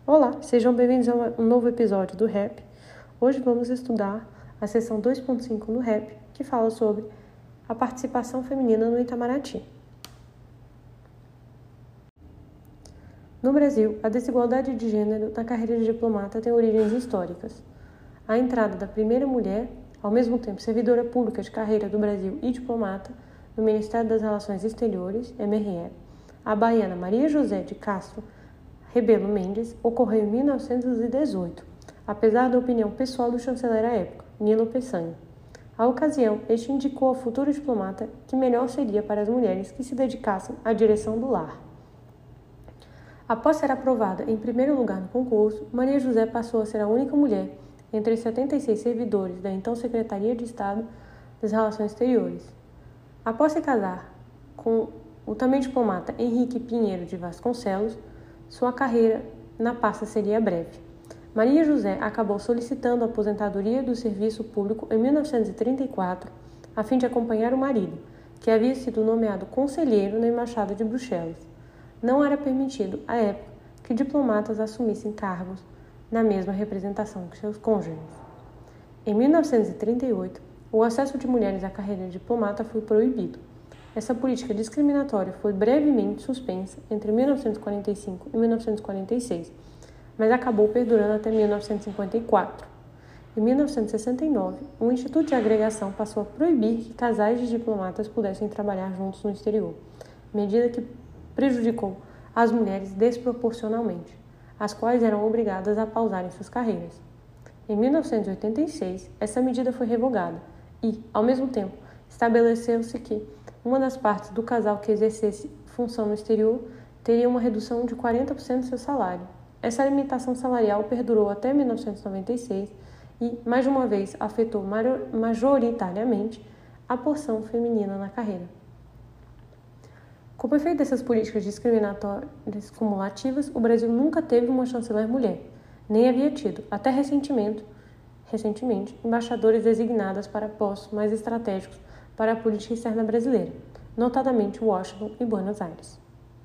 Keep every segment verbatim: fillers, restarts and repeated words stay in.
Olá, sejam bem-vindos a um novo episódio do Rap. Hoje vamos estudar a seção dois ponto cinco no Rap, que fala sobre a participação feminina no Itamaraty. No Brasil, a desigualdade de gênero na carreira de diplomata tem origens históricas. A entrada da primeira mulher, ao mesmo tempo servidora pública de carreira do Brasil e diplomata, no Ministério das Relações Exteriores, M R E, a baiana Maria José de Castro Rebelo Mendes, ocorreu em mil novecentos e dezoito, apesar da opinião pessoal do chanceler à época, Nilo Peçanha. À ocasião, este indicou ao futuro diplomata que melhor seria para as mulheres que se dedicassem à direção do lar. Após ser aprovada em primeiro lugar no concurso, Maria José passou a ser a única mulher entre os setenta e seis servidores da então Secretaria de Estado das Relações Exteriores. Após se casar com o também diplomata Henrique Pinheiro de Vasconcelos, sua carreira na pasta seria breve. Maria José acabou solicitando a aposentadoria do serviço público em mil novecentos e trinta e quatro, a fim de acompanhar o marido, que havia sido nomeado conselheiro na Embaixada de Bruxelas. Não era permitido, à época, que diplomatas assumissem cargos na mesma representação que seus cônjuges. Em mil novecentos e trinta e oito, o acesso de mulheres à carreira de diplomata foi proibido. Essa política discriminatória foi brevemente suspensa entre mil novecentos e quarenta e cinco e mil novecentos e quarenta e seis, mas acabou perdurando até mil novecentos e cinquenta e quatro. Em mil novecentos e sessenta e nove, o Instituto de Agregação passou a proibir que casais de diplomatas pudessem trabalhar juntos no exterior, medida que prejudicou as mulheres desproporcionalmente, as quais eram obrigadas a pausarem suas carreiras. Em mil novecentos e oitenta e seis, essa medida foi revogada e, ao mesmo tempo, estabeleceu-se que uma das partes do casal que exercesse função no exterior teria uma redução de quarenta por cento do seu salário. Essa limitação salarial perdurou até mil novecentos e noventa e seis e, mais de uma vez, afetou majoritariamente a porção feminina na carreira. Como efeito dessas políticas discriminatórias cumulativas, o Brasil nunca teve uma chanceler mulher, nem havia tido, até recentemente, recentemente embaixadoras designadas para postos mais estratégicos para a política externa brasileira, notadamente Washington e Buenos Aires.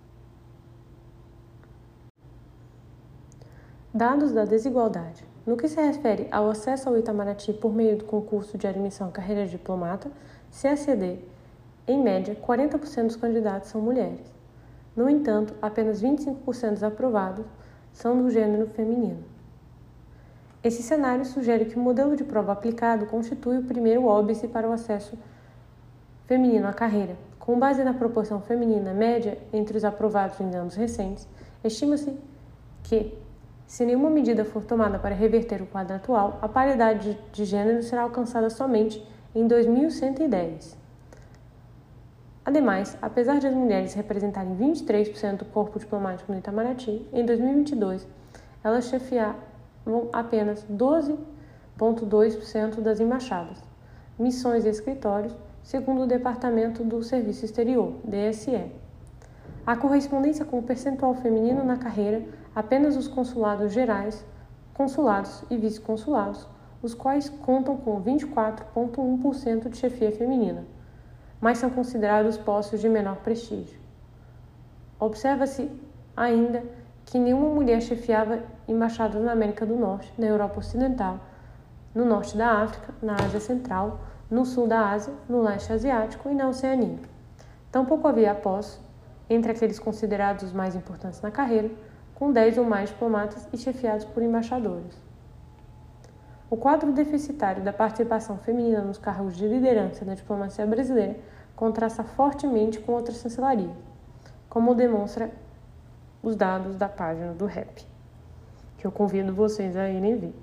Dados da desigualdade. No que se refere ao acesso ao Itamaraty por meio do concurso de admissão à carreira de diplomata, C A C D, em média, quarenta por cento dos candidatos são mulheres. No entanto, apenas vinte e cinco por cento dos aprovados são do gênero feminino. Esse cenário sugere que o modelo de prova aplicado constitui o primeiro óbice para o acesso feminino à carreira. Com base na proporção feminina média entre os aprovados em anos recentes, estima-se que, se nenhuma medida for tomada para reverter o quadro atual, a paridade de gênero será alcançada somente em dois mil cento e dez. Ademais, apesar de as mulheres representarem vinte e três por cento do corpo diplomático no Itamaraty, em dois mil e vinte e dois, elas chefiavam apenas doze vírgula dois por cento das embaixadas, missões e escritórios, segundo o Departamento do Serviço Exterior, D S E. A correspondência com o percentual feminino na carreira, apenas os consulados gerais, consulados e vice-consulados, os quais contam com vinte e quatro vírgula um por cento de chefia feminina, mas são considerados postos de menor prestígio. Observa-se ainda que nenhuma mulher chefiava embaixadas na América do Norte, na Europa Ocidental, no Norte da África, na Ásia Central, no Sul da Ásia, no Leste Asiático e na Oceania. Tampouco havia postos entre aqueles considerados os mais importantes na carreira, com dez ou mais diplomatas e chefiados por embaixadores. O quadro deficitário da participação feminina nos cargos de liderança na diplomacia brasileira contrasta fortemente com outras chancelarias, como demonstra os dados da página do Rap, que eu convido vocês a irem ver.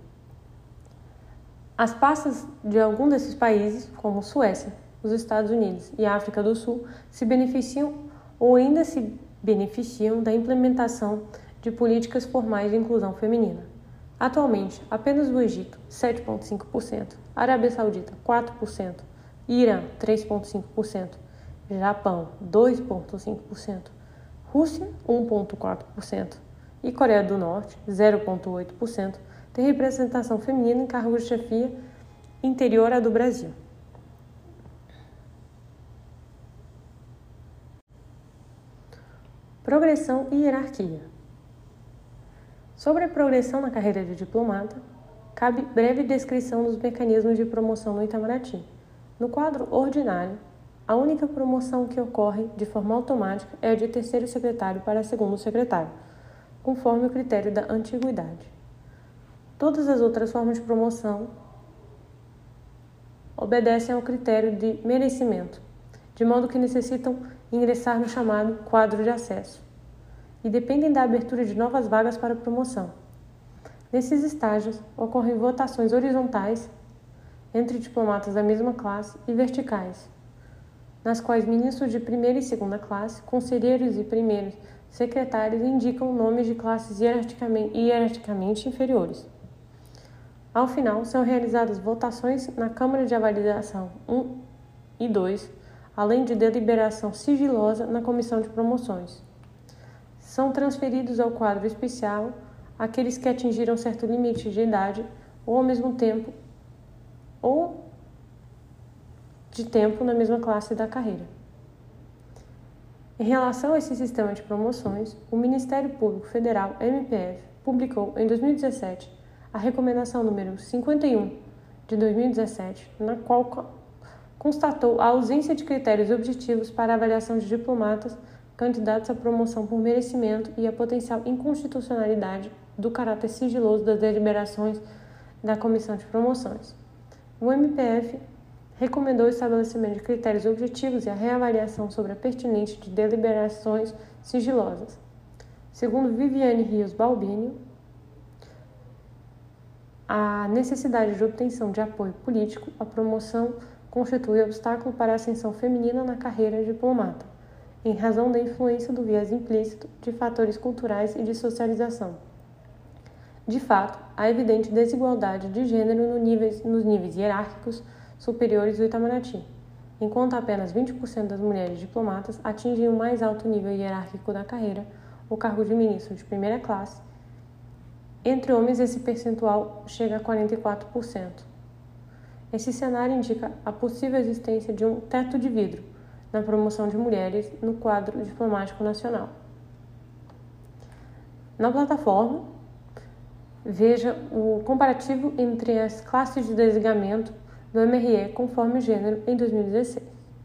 As pastas de algum desses países, como Suécia, os Estados Unidos e a África do Sul, se beneficiam ou ainda se beneficiam da implementação de políticas formais de inclusão feminina. Atualmente, apenas o Egito, sete vírgula cinco por cento, Arábia Saudita, quatro por cento, Irã, três vírgula cinco por cento, Japão, dois vírgula cinco por cento, Rússia, um vírgula quatro por cento e Coreia do Norte, zero vírgula oito por cento, tem representação feminina em cargos de chefia interior à do Brasil. Progressão e hierarquia. Sobre a progressão na carreira de diplomata, cabe breve descrição dos mecanismos de promoção no Itamaraty. No quadro ordinário, a única promoção que ocorre de forma automática é a de terceiro secretário para segundo secretário, conforme o critério da antiguidade. Todas as outras formas de promoção obedecem ao critério de merecimento, de modo que necessitam ingressar no chamado quadro de acesso e dependem da abertura de novas vagas para promoção. Nesses estágios, ocorrem votações horizontais entre diplomatas da mesma classe e verticais, nas quais ministros de primeira e segunda classe, conselheiros e primeiros secretários indicam nomes de classes hierarquicamente, hierarquicamente inferiores. Ao final, são realizadas votações na Câmara de Avaliação um e dois, além de deliberação sigilosa na Comissão de Promoções. São transferidos ao quadro especial aqueles que atingiram certo limite de idade ou ao mesmo tempo ou de tempo na mesma classe da carreira. Em relação a esse sistema de promoções, o Ministério Público Federal, M P F, publicou em dois mil e dezessete a recomendação número cinquenta e um de dois mil e dezessete, na qual constatou a ausência de critérios objetivos para a avaliação de diplomatas candidatos à promoção por merecimento e a potencial inconstitucionalidade do caráter sigiloso das deliberações da Comissão de Promoções. O M P F recomendou o estabelecimento de critérios objetivos e a reavaliação sobre a pertinência de deliberações sigilosas. Segundo Viviane Rios Balbini, a necessidade de obtenção de apoio político, a promoção constitui obstáculo para a ascensão feminina na carreira diplomata, em razão da influência do viés implícito de fatores culturais e de socialização. De fato, há evidente desigualdade de gênero no níveis, nos níveis hierárquicos superiores do Itamaraty, enquanto apenas vinte por cento das mulheres diplomatas atingem o mais alto nível hierárquico da carreira, o cargo de ministro de primeira classe. Entre homens, esse percentual chega a quarenta e quatro por cento. Esse cenário indica a possível existência de um teto de vidro na promoção de mulheres no quadro diplomático nacional. Na plataforma, veja o comparativo entre as classes de desligamento do M R E conforme o gênero em dois mil e dezesseis.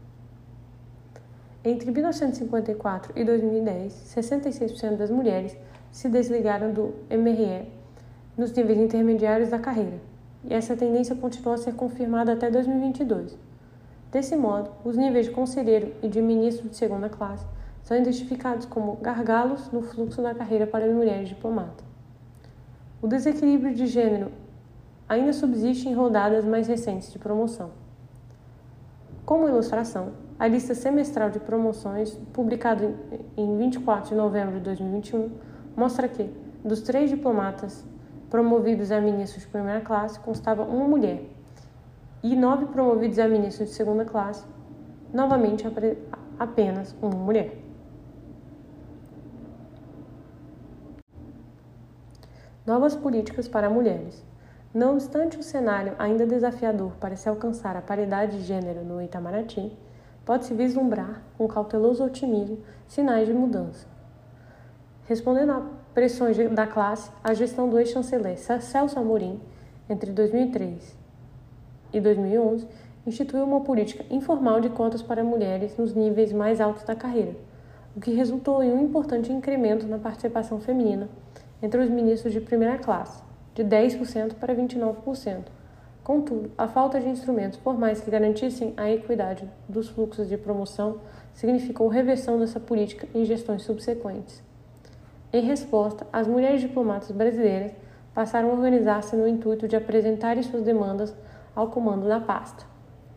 Entre mil novecentos e cinquenta e quatro e dois mil e dez, sessenta e seis por cento das mulheres se desligaram do M R E nos níveis intermediários da carreira, e essa tendência continuou a ser confirmada até dois mil e vinte e dois. Desse modo, os níveis de conselheiro e de ministro de segunda classe são identificados como gargalos no fluxo da carreira para as mulheres diplomatas. O desequilíbrio de gênero ainda subsiste em rodadas mais recentes de promoção. Como ilustração, a lista semestral de promoções, publicada em vinte e quatro de novembro de dois mil e vinte e um, mostra que, dos três diplomatas promovidos a ministro de primeira classe, constava uma mulher, e nove promovidos a ministro de segunda classe, novamente apenas uma mulher. Novas políticas para mulheres. Não obstante o cenário ainda desafiador para se alcançar a paridade de gênero no Itamaraty, pode-se vislumbrar, com cauteloso otimismo, sinais de mudança. Respondendo a pressões da classe, a gestão do ex-chanceler Celso Amorim, entre dois mil e três e dois mil e onze, instituiu uma política informal de cotas para mulheres nos níveis mais altos da carreira, o que resultou em um importante incremento na participação feminina entre os ministros de primeira classe, de dez por cento para vinte e nove por cento. Contudo, a falta de instrumentos formais que garantissem a equidade dos fluxos de promoção significou reversão dessa política em gestões subsequentes. Em resposta, as mulheres diplomatas brasileiras passaram a organizar-se no intuito de apresentarem suas demandas ao comando da pasta.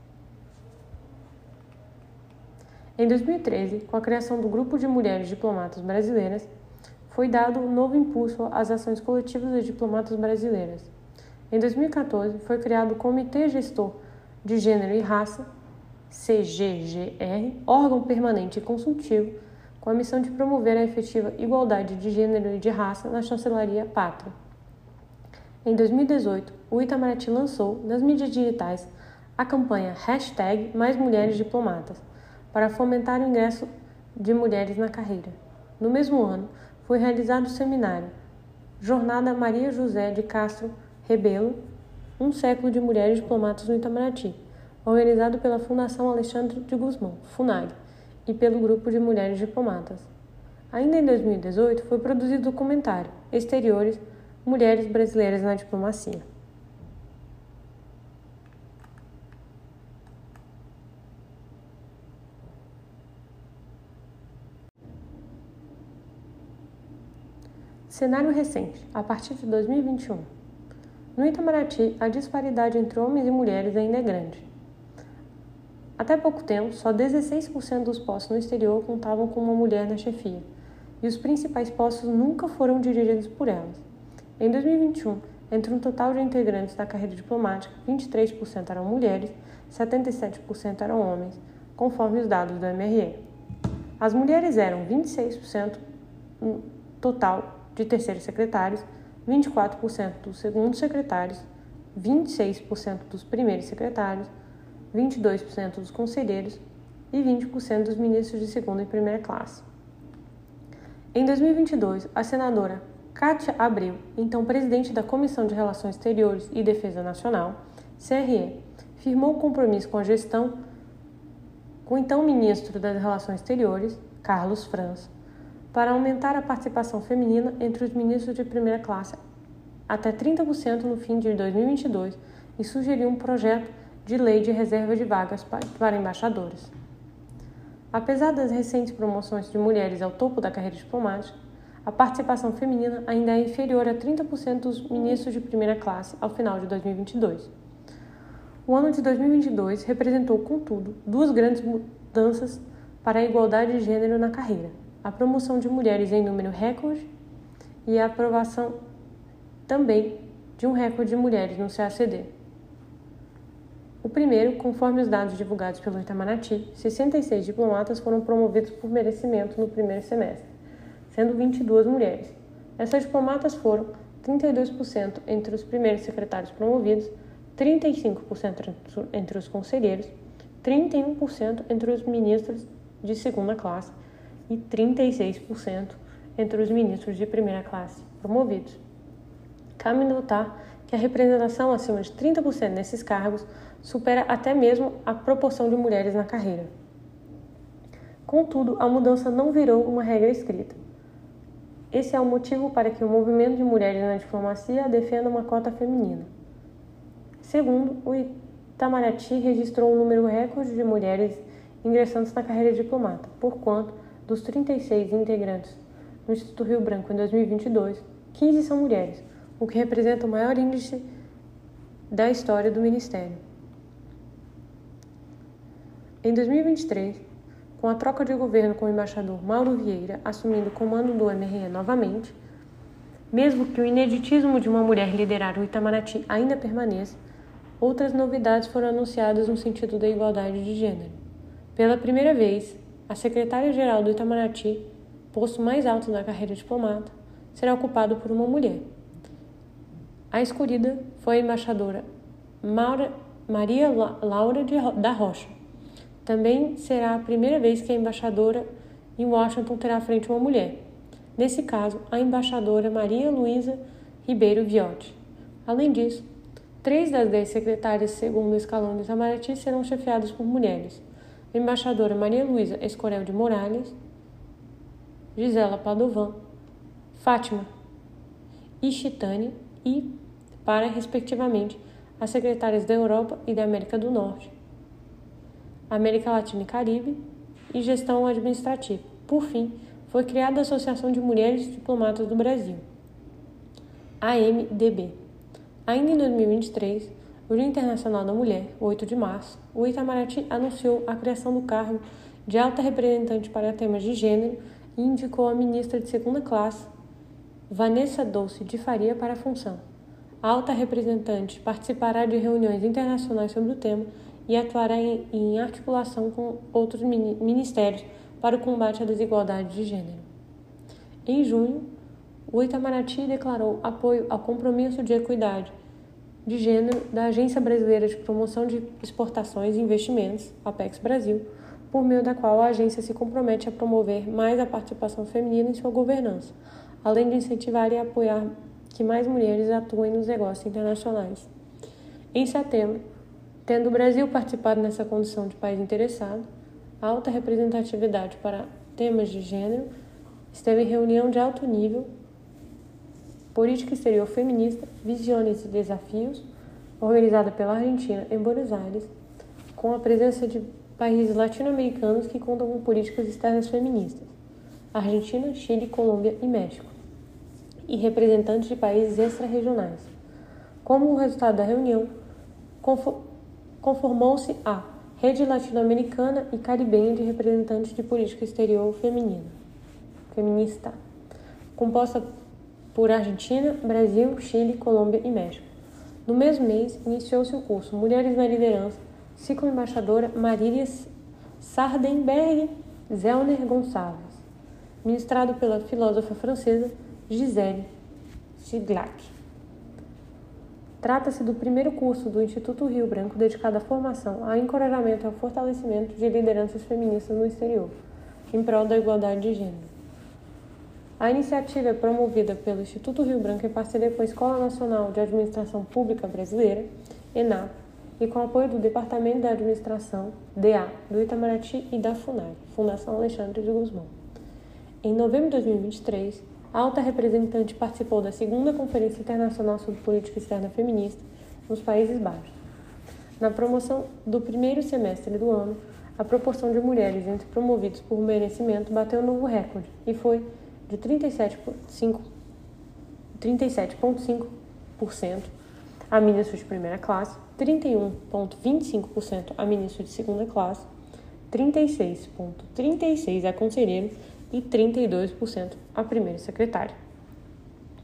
Em dois mil e treze, com a criação do Grupo de Mulheres Diplomatas Brasileiras, foi dado um novo impulso às ações coletivas das diplomatas brasileiras. Em dois mil e quatorze, foi criado o Comitê Gestor de Gênero e Raça, C G G R, órgão permanente e consultivo, com a missão de promover a efetiva igualdade de gênero e de raça na chancelaria pátria. Em dois mil e dezoito, o Itamaraty lançou, nas mídias digitais, a campanha hashtag Mais Mulheres Diplomatas, para fomentar o ingresso de mulheres na carreira. No mesmo ano, foi realizado o seminário Jornada Maria José de Castro Rebelo, um século de mulheres diplomatas no Itamaraty, organizado pela Fundação Alexandre de Gusmão, FUNAG, e pelo Grupo de Mulheres Diplomatas. Ainda em dois mil e dezoito, foi produzido o documentário Exteriores, Mulheres Brasileiras na Diplomacia. Cenário recente, a partir de dois mil e vinte e um. No Itamaraty, a disparidade entre homens e mulheres ainda é grande. Até pouco tempo, só dezesseis por cento dos postos no exterior contavam com uma mulher na chefia, e os principais postos nunca foram dirigidos por elas. Em dois mil e vinte e um, entre um total de integrantes da carreira diplomática, vinte e três por cento eram mulheres, setenta e sete por cento eram homens, conforme os dados do M R E. As mulheres eram vinte e seis por cento no total de terceiros secretários, vinte e quatro por cento dos segundos secretários, vinte e seis por cento dos primeiros secretários, vinte e dois por cento dos conselheiros e vinte por cento dos ministros de segunda e primeira classe. Em dois mil e vinte e dois, a senadora Cátia Abreu, então presidente da Comissão de Relações Exteriores e Defesa Nacional, C R E, firmou um compromisso com a gestão com o então ministro das Relações Exteriores, Carlos França, para aumentar a participação feminina entre os ministros de primeira classe até trinta por cento no fim de dois mil e vinte e dois e sugeriu um projeto de lei de reserva de vagas para embaixadores. Apesar das recentes promoções de mulheres ao topo da carreira diplomática, a participação feminina ainda é inferior a trinta por cento dos ministros de primeira classe ao final de dois mil e vinte e dois. O ano de dois mil e vinte e dois representou, contudo, duas grandes mudanças para a igualdade de gênero na carreira: a promoção de mulheres em número recorde e a aprovação também de um recorde de mulheres no C A C D. O primeiro, conforme os dados divulgados pelo Itamaraty, sessenta e seis diplomatas foram promovidos por merecimento no primeiro semestre, sendo vinte e duas mulheres. Essas diplomatas foram trinta e dois por cento entre os primeiros secretários promovidos, trinta e cinco por cento entre os conselheiros, trinta e um por cento entre os ministros de segunda classe e trinta e seis por cento entre os ministros de primeira classe promovidos. Cabe notar que a representação acima de trinta por cento nesses cargos supera até mesmo a proporção de mulheres na carreira. Contudo, a mudança não virou uma regra escrita. Esse é o motivo para que o movimento de mulheres na diplomacia defenda uma cota feminina. Segundo, o Itamaraty registrou um número recorde de mulheres ingressantes na carreira diplomata, porquanto, dos trinta e seis integrantes no Instituto Rio Branco em dois mil e vinte e dois, quinze são mulheres, o que representa o maior índice da história do Ministério. Em dois mil e vinte e três, com a troca de governo com o embaixador Mauro Vieira assumindo o comando do M R E novamente, mesmo que o ineditismo de uma mulher liderar o Itamaraty ainda permaneça, outras novidades foram anunciadas no sentido da igualdade de gênero. Pela primeira vez, a secretária-geral do Itamaraty, posto mais alto da carreira diplomata, será ocupado por uma mulher. A escolhida foi a embaixadora Maura, Maria Laura de, da Rocha. Também será a primeira vez que a embaixadora em Washington terá à frente uma mulher. Nesse caso, a embaixadora Maria Luísa Ribeiro Viotti. Além disso, três das dez secretárias segundo o escalão do Itamaraty serão chefiadas por mulheres. A embaixadora Maria Luísa Escorel de Morales, Gisela Padovan, Fátima Ishitani e, para, respectivamente, as secretárias da Europa e da América do Norte, América Latina e Caribe e Gestão Administrativa. Por fim, foi criada a Associação de Mulheres Diplomatas do Brasil, A M D B. Ainda em dois mil e vinte e três, o Dia Internacional da Mulher, oito de março, o Itamaraty anunciou a criação do cargo de alta representante para temas de gênero e indicou a ministra de segunda classe, Vanessa Dolce de Faria, para a função. A alta representante participará de reuniões internacionais sobre o tema e atuará em, em articulação com outros ministérios para o combate à desigualdade de gênero. Em junho, o Itamaraty declarou apoio ao compromisso de equidade de gênero da Agência Brasileira de Promoção de Exportações e Investimentos, Apex Brasil, por meio da qual a agência se compromete a promover mais a participação feminina em sua governança, além de incentivar e apoiar que mais mulheres atuem nos negócios internacionais. Em setembro, tendo o Brasil participado nessa condição de país interessado, a alta representatividade para temas de gênero esteve em reunião de alto nível, Política Exterior Feminista, Visões e Desafios, organizada pela Argentina em Buenos Aires, com a presença de países latino-americanos que contam com políticas externas feministas, Argentina, Chile, Colômbia e México, e representantes de países extra-regionais. Como resultado da reunião, conformou-se a Rede Latino-Americana e Caribenha de Representantes de Política Exterior Feminina, Feminista, composta por Argentina, Brasil, Chile, Colômbia e México. No mesmo mês, iniciou-se o curso Mulheres na Liderança, ciclo embaixadora Marília Sardenberg Zellner Gonçalves, ministrado pela filósofa francesa Gisèle Gignac. Trata-se do primeiro curso do Instituto Rio Branco dedicado à formação, ao encorajamento e ao fortalecimento de lideranças feministas no exterior, em prol da igualdade de gênero. A iniciativa é promovida pelo Instituto Rio Branco em parceria com a Escola Nacional de Administração Pública Brasileira, ENAP, e com apoio do Departamento da Administração, D A, do Itamaraty e da FUNAG, Fundação Alexandre de Gusmão. Em novembro de dois mil e vinte e três, a alta representante participou da segunda Conferência Internacional sobre Política Externa Feminista nos Países Baixos. Na promoção do primeiro semestre do ano, a proporção de mulheres entre promovidos por merecimento bateu um novo recorde e foi de trinta e sete vírgula cinco por cento a ministro de primeira classe, trinta e um vírgula vinte e cinco por cento a ministro de segunda classe, trinta e seis vírgula trinta e seis por cento a conselheiro e trinta e dois por cento a primeiro secretário.